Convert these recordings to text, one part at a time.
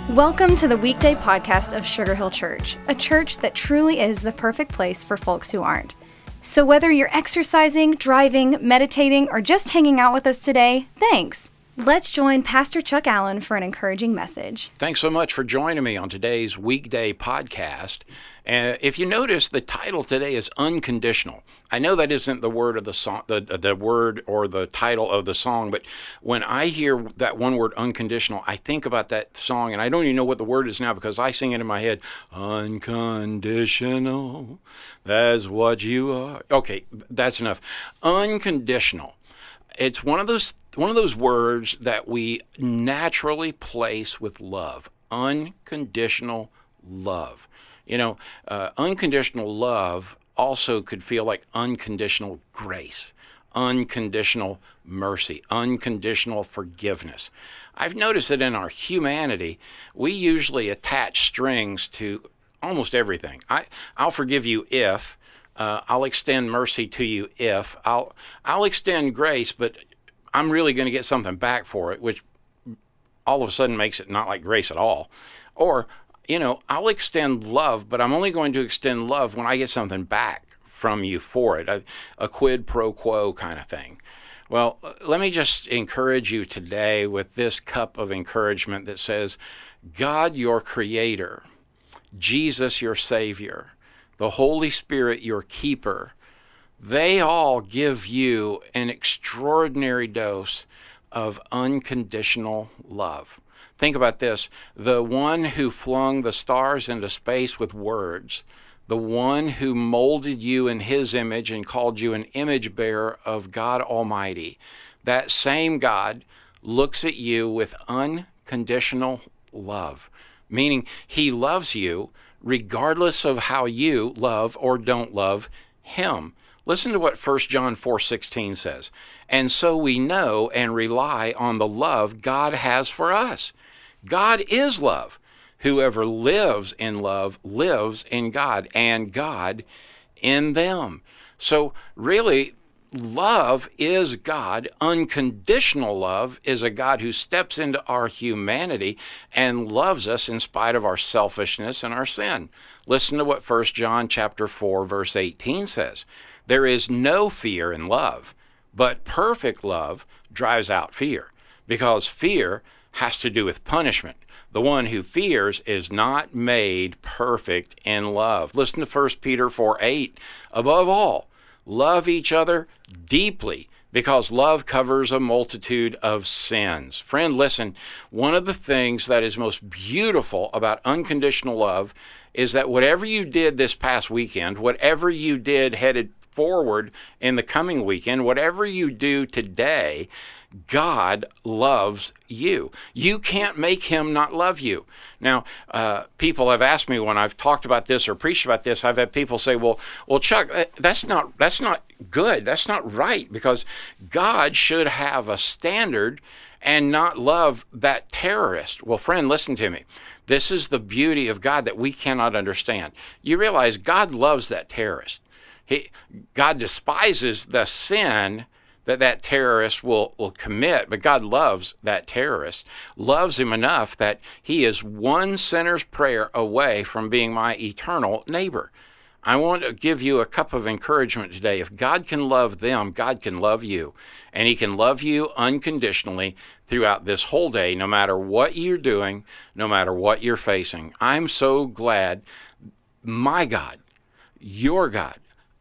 Welcome to the weekday podcast of Sugar Hill Church, a church that truly is the perfect place for folks who aren't. So whether you're exercising, driving, meditating, or just hanging out with us today, thanks. Let's join Pastor Chuck Allen for an encouraging message. Thanks so much for joining me on today's weekday podcast. If you notice, the title today is Unconditional. I know that isn't the word of the song, the word or the title of the song, but when I hear that one word, unconditional, I think about that song, and I don't even know what the word is now because I sing it in my head. Unconditional, that's what you are. Okay, that's enough. Unconditional. It's one of those words that we naturally place with love. Unconditional love. You know, unconditional love also could feel like unconditional grace, unconditional mercy, unconditional forgiveness. I've noticed that in our humanity, we usually attach strings to almost everything. I'll forgive you if. I'll extend mercy to you if. I'll extend grace, but I'm really going to get something back for it, which all of a sudden makes it not like grace at all. Or, I'll extend love, but I'm only going to extend love when I get something back from you for it, a quid pro quo kind of thing. Well, let me just encourage you today with this cup of encouragement that says, God, your creator, Jesus, your savior, the Holy Spirit, your keeper, they all give you an extraordinary dose of unconditional love. Think about this. The one who flung the stars into space with words, the one who molded you in his image and called you an image bearer of God Almighty, that same God looks at you with unconditional love, meaning he loves you regardless of how you love or don't love him. Listen to what 1 John 4:16 says. And so we know and rely on the love God has for us. God is love. Whoever lives in love lives in God, and God in them. So really, love is God. Unconditional love is a God who steps into our humanity and loves us in spite of our selfishness and our sin. Listen to what 1 John chapter 4, verse 18 says. There is no fear in love, but perfect love drives out fear, because fear has to do with punishment. The one who fears is not made perfect in love. Listen to 1 Peter 4:8. Above all, love each other deeply, because love covers a multitude of sins. Friend, listen, one of the things that is most beautiful about unconditional love is that whatever you did this past weekend, whatever you did headed forward in the coming weekend, whatever you do today, God loves you. You can't make him not love you. Now, people have asked me when I've talked about this or preached about this, I've had people say, well, Chuck, that's not good. That's not right, because God should have a standard and not love that terrorist. Well, friend, listen to me. This is the beauty of God that we cannot understand. You realize God loves that terrorist. God despises the sin that terrorist will commit, but God loves that terrorist, loves him enough that he is one sinner's prayer away from being my eternal neighbor. I want to give you a cup of encouragement today. If God can love them, God can love you, and he can love you unconditionally throughout this whole day, no matter what you're doing, no matter what you're facing. I'm so glad my God, your God,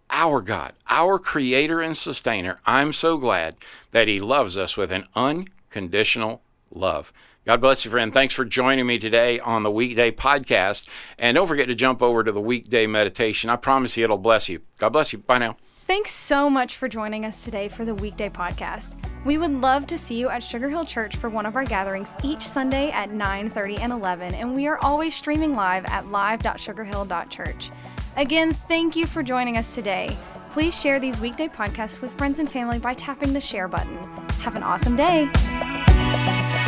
our creator and sustainer, I'm so glad that he loves us with an unconditional love. God bless you, friend. Thanks for joining me today on the weekday podcast. And don't forget to jump over to the weekday meditation. I promise you it'll bless you. God bless you. Bye now. Thanks so much for joining us today for the weekday podcast. We would love to see you at Sugar Hill Church for one of our gatherings each Sunday at 9:30 and 11, and we are always streaming live at live.sugarhill.church. Again, thank you for joining us today. Please share these weekday podcasts with friends and family by tapping the share button. Have an awesome day.